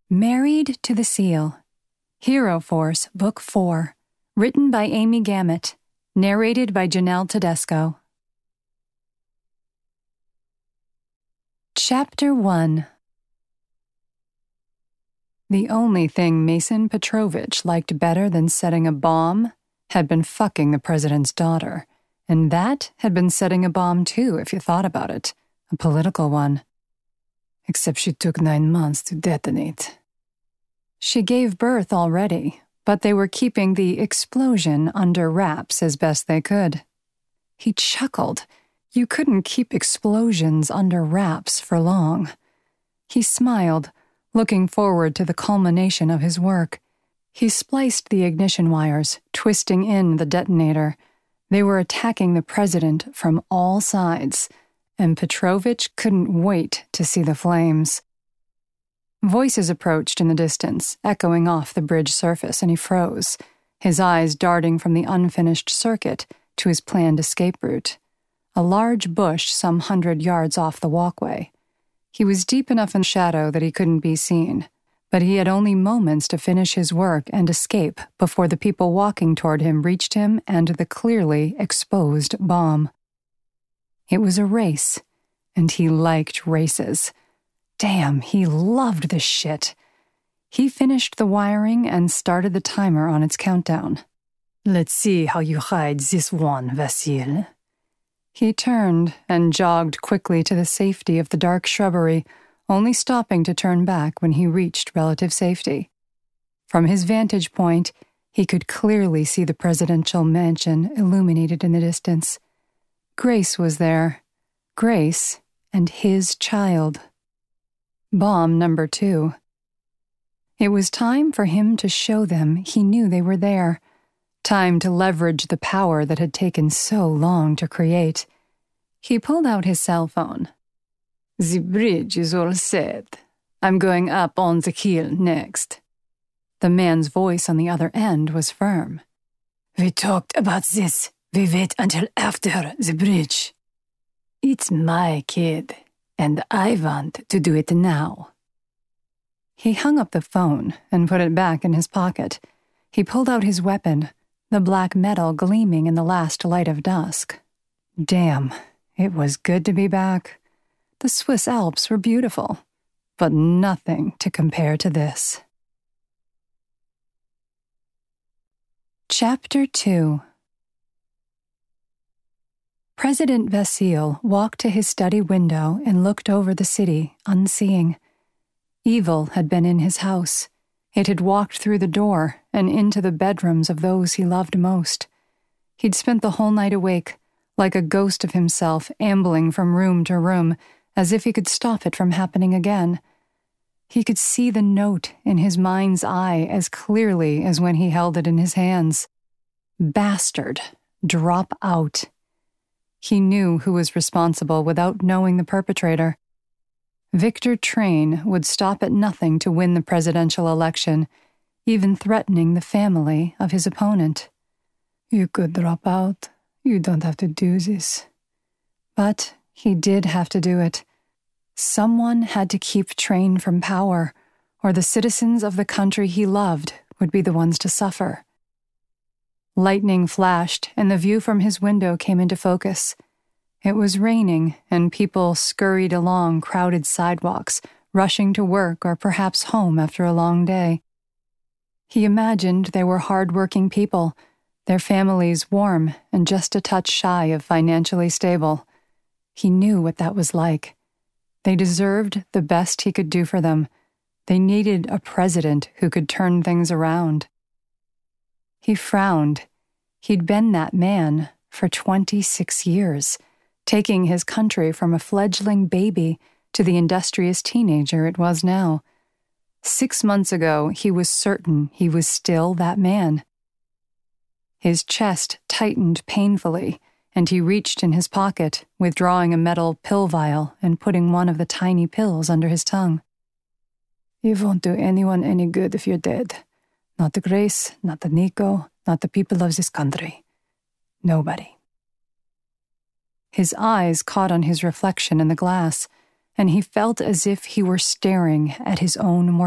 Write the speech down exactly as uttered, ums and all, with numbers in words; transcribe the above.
Married to the Seal. Hero Force, Book four. Written by Amy Gamet. Narrated by Janelle Tedesco. Chapter one. The only thing Mason Petrovich liked better than setting a bomb had been fucking the president's daughter. And that had been setting a bomb too, if you thought about it. A political one. Except she took nine months to detonate. She gave birth already, but they were keeping the explosion under wraps as best they could. He chuckled. You couldn't keep explosions under wraps for long. He smiled, looking forward to the culmination of his work. He spliced the ignition wires, twisting in the detonator. They were attacking the president from all sides, and Petrovich couldn't wait to see the flames. Voices approached in the distance, echoing off the bridge surface, and he froze, his eyes darting from the unfinished circuit to his planned escape route. A large bush some hundred yards off the walkway. He was deep enough in shadow that he couldn't be seen, but he had only moments to finish his work and escape before the people walking toward him reached him and the clearly exposed bomb. It was a race, and he liked races. Damn, he loved this shit. He finished the wiring and started the timer on its countdown. Let's see how you hide this one, Vasil. He turned and jogged quickly to the safety of the dark shrubbery, only stopping to turn back when he reached relative safety. From his vantage point, he could clearly see the presidential mansion illuminated in the distance. Grace was there. Grace and his child. Bomb number two. It was time for him to show them he knew they were there. Time to leverage the power that had taken so long to create. He pulled out his cell phone. The bridge is all set. I'm going up on the hill next. The man's voice on the other end was firm. We talked about this. We wait until after the bridge. It's my kid, and I want to do it now. He hung up the phone and put it back in his pocket. He pulled out his weapon, the black metal gleaming in the last light of dusk. Damn, it was good to be back. The Swiss Alps were beautiful, but nothing to compare to this. Chapter two. President Vasil walked to his study window and looked over the city, unseeing. Evil had been in his house. It had walked through the door and into the bedrooms of those he loved most. He'd spent the whole night awake, like a ghost of himself ambling from room to room, as if he could stop it from happening again. He could see the note in his mind's eye as clearly as when he held it in his hands. Bastard, drop out. He knew who was responsible without knowing the perpetrator. Victor Train would stop at nothing to win the presidential election, even threatening the family of his opponent. You could drop out. You don't have to do this. But he did have to do it. Someone had to keep Train from power, or the citizens of the country he loved would be the ones to suffer. Lightning flashed, and the view from his window came into focus. It was raining, and people scurried along crowded sidewalks, rushing to work or perhaps home after a long day. He imagined they were hard-working people, their families warm and just a touch shy of financially stable. He knew what that was like. They deserved the best he could do for them. They needed a president who could turn things around. He frowned. He'd been that man for twenty-six years, taking his country from a fledgling baby to the industrious teenager it was now. Six months ago, he was certain he was still that man. His chest tightened painfully, and he reached in his pocket, withdrawing a metal pill vial and putting one of the tiny pills under his tongue. You won't do anyone any good if you're dead. Not the Grace, not the Nico, not the people of this country. Nobody. His eyes caught on his reflection in the glass, and he felt as if he were staring at his own mortality.